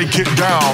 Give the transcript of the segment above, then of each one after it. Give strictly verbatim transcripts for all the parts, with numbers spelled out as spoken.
shake it down.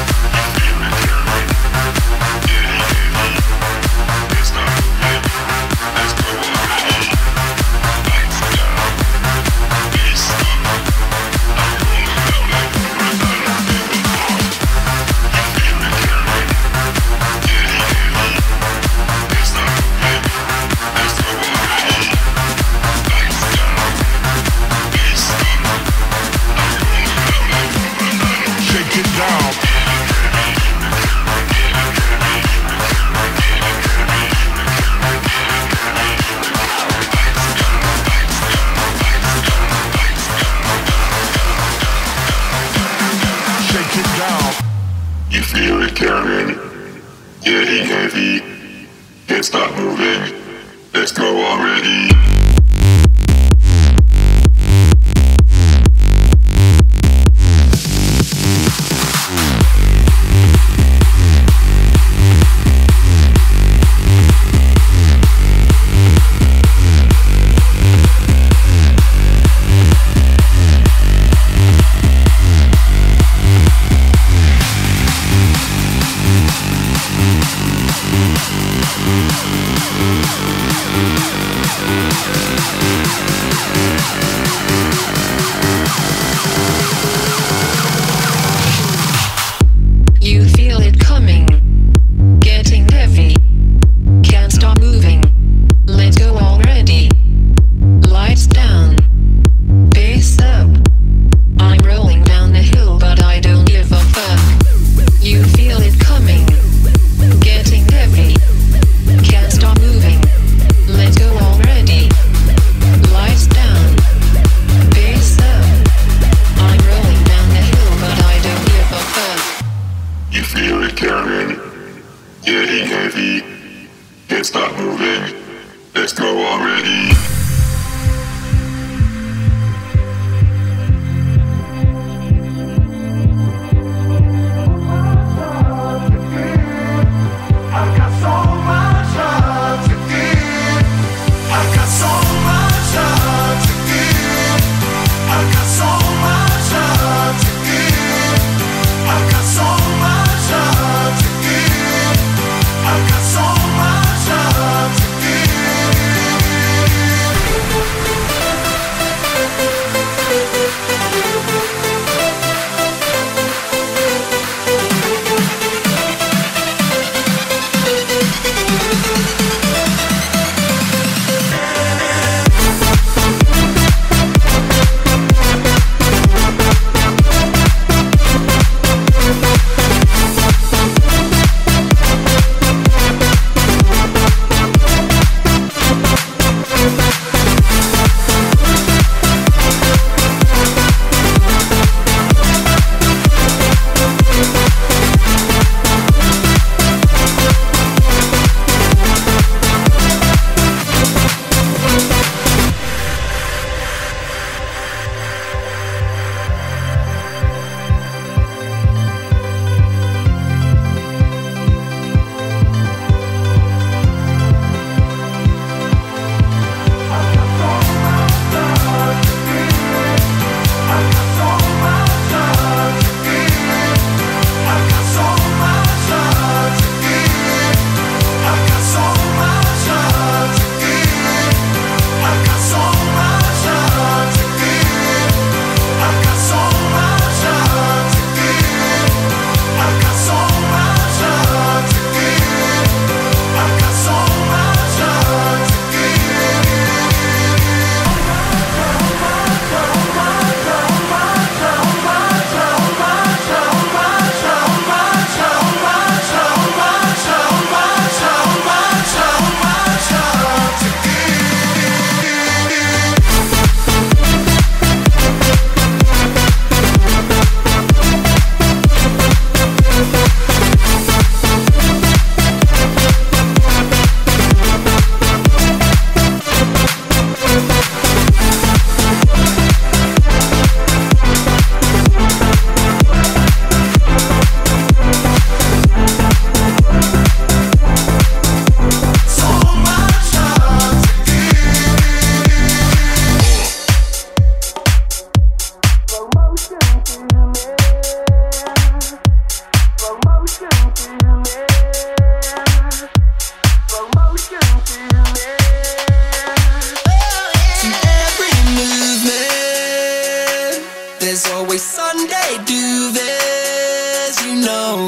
You feel it coming, getting heavy. Can't stop moving, let's go already. You feel it coming, getting heavy. Can't stop moving, let's go already. Lights down, pace up. I'm rolling down the hill, but I don't give a fuck. You feel it coming, getting heavy. Can't stop moving, let's go already. Lights down, pace up. I'm rolling down the hill, but I don't give a fuck. You feel it coming, getting heavy. Can't stop moving, let's go already. I've got so much love to give.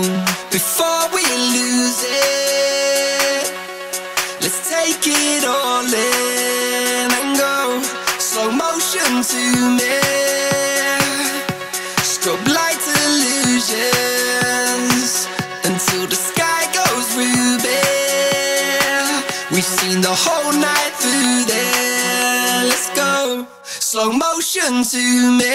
before we lose it. Let's take it all in and go slow motion to me. Strobe light illusions until the sky goes ruby. We've seen the whole night through there. Let's go slow motion to me.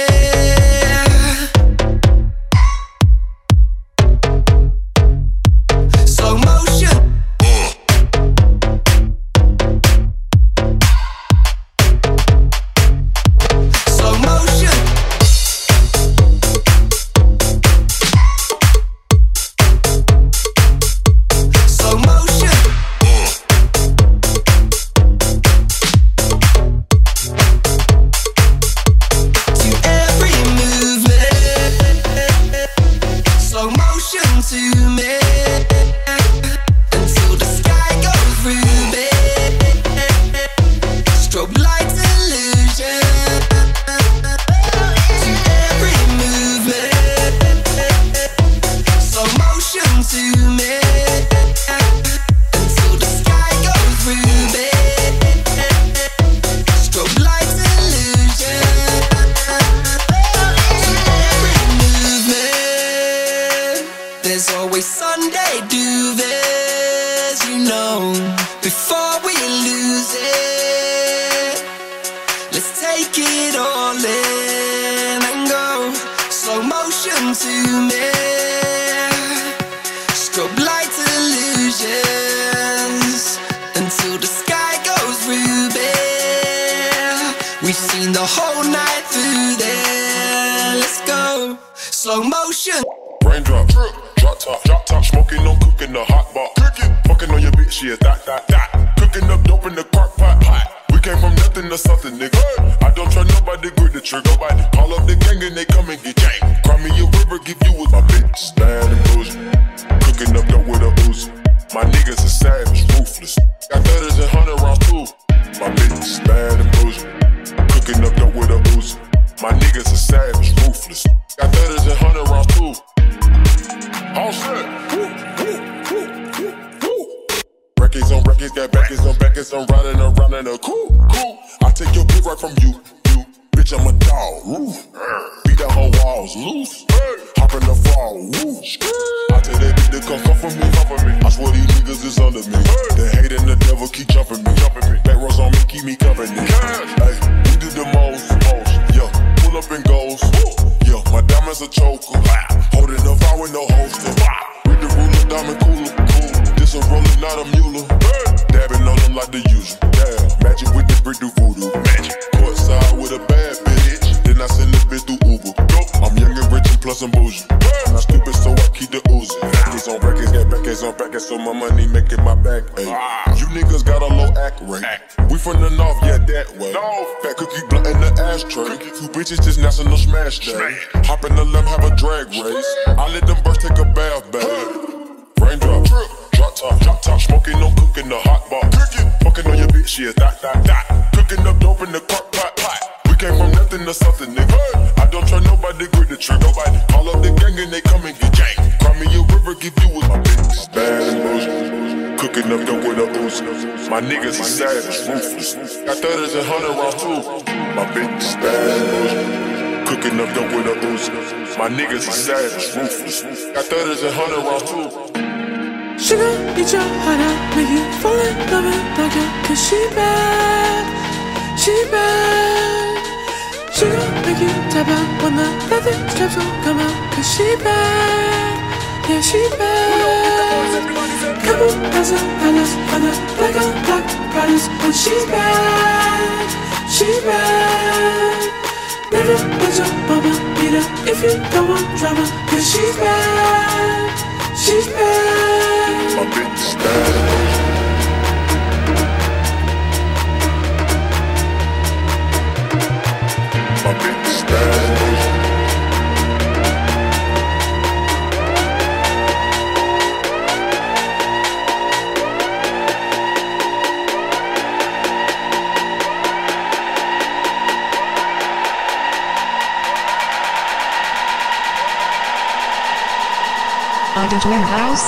wanted to wear house?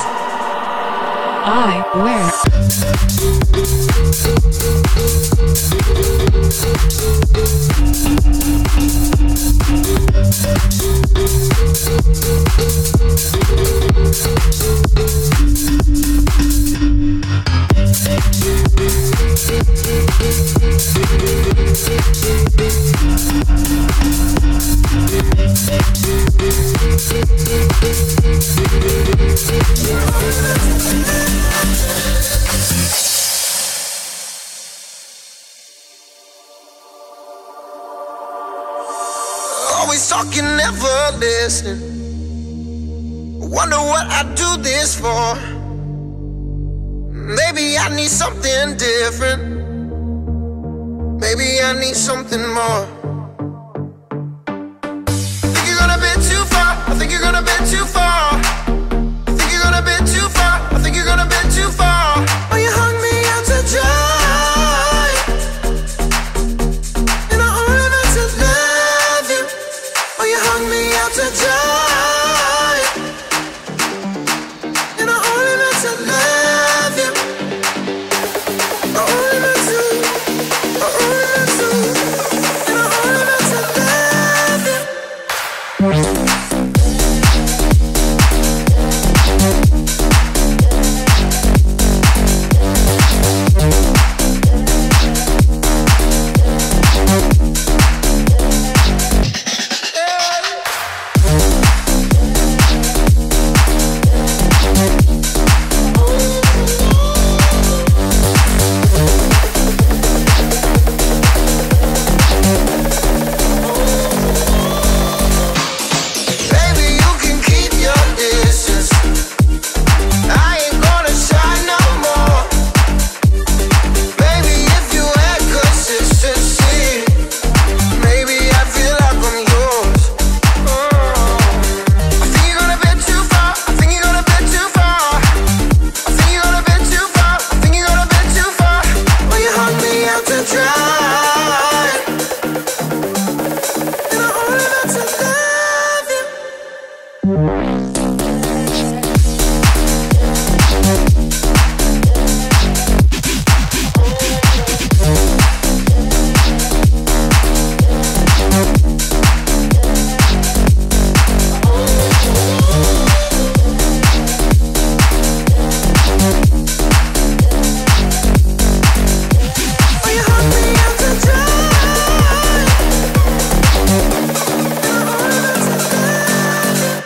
I wear. Always talking, never listen. Wonder what I do this for. Maybe I need something different. Maybe I need something more. I think you're gonna be too far. I think you're gonna be too far. I think you're gonna be too far. I think you're gonna be too far. Oh, you hung me out to dry, and I only meant to love you. Oh, you hung me out to dry, and I only meant to love you. I only meant to, I only meant to, and I only meant to love you. Baby, you can keep your distance. I ain't gonna shy no more. Maybe if you had consistency, maybe I feel like I'm yours. Oh. I think you're gonna be too far. I think you're gonna be too far. I think you're gonna be too far. I think you're gonna be too far. Oh, you hung me out to dry, and I only meant to love you. Oh, you hung me out to dry, and I only meant to love you.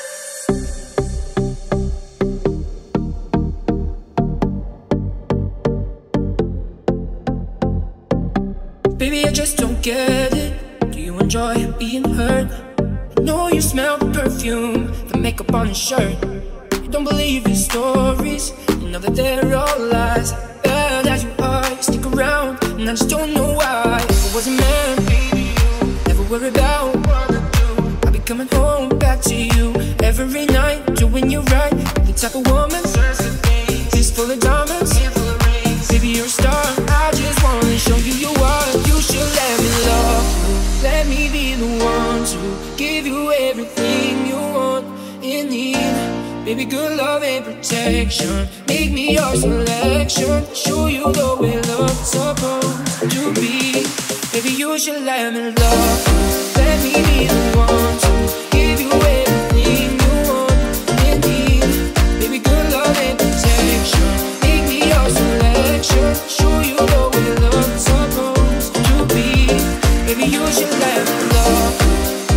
Baby, I just don't get it. Do you enjoy being hurt? I know you smell the perfume, the makeup on your shirt. You don't believe his stories, you know that they're all lies. Bad as you are, you stick around, and I just don't know why. If it wasn't meant, baby, you never worry about what I do. I'll be coming home back to you every night, doing you right. The type of woman is full of diamonds. Baby, you're a star. I just wanna show you you are. You should let me love you. Let me be the one to give you everything you want and need. Baby, good love and protection. Make me your selection. Show you the way love's supposed to be. Baby, you should let me love you. Let me be the one to give you everything you want and need. Baby, good love and protection. Make me your selection. Show you the way love's supposed to be. Baby, you should let me love you.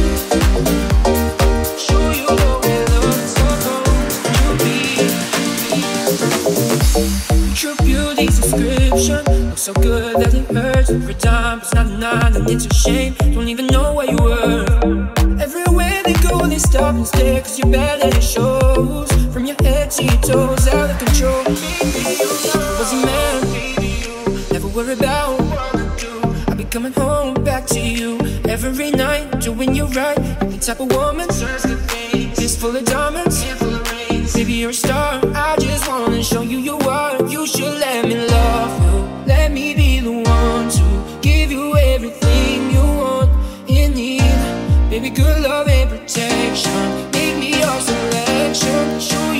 Show you the way love's supposed to be. True beauty's description looks so good that it hurts every time. It's not a nine and it's a shame. Don't even know where you were. Everywhere they go, they stop and stare, 'cause you're bad and it shows. From your head to your toes, out of control. Baby, you know it wasn't meant. Baby, you never worry about what I do. I'll be coming home back to you every night, doing you right. The type of woman is full of diamonds. Baby, you're a star. I just wanna show you you are. You should let me love you. Let me be the one to give you everything you want and need. Baby, good love and protection. Make me your selection. Show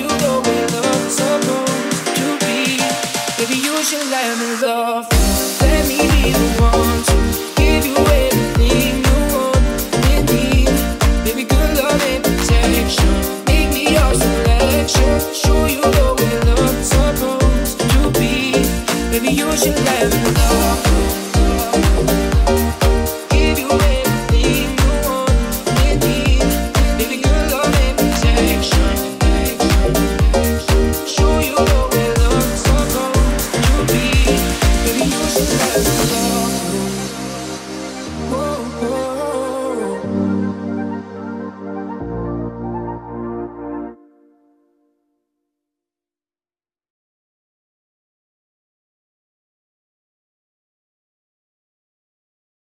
you want.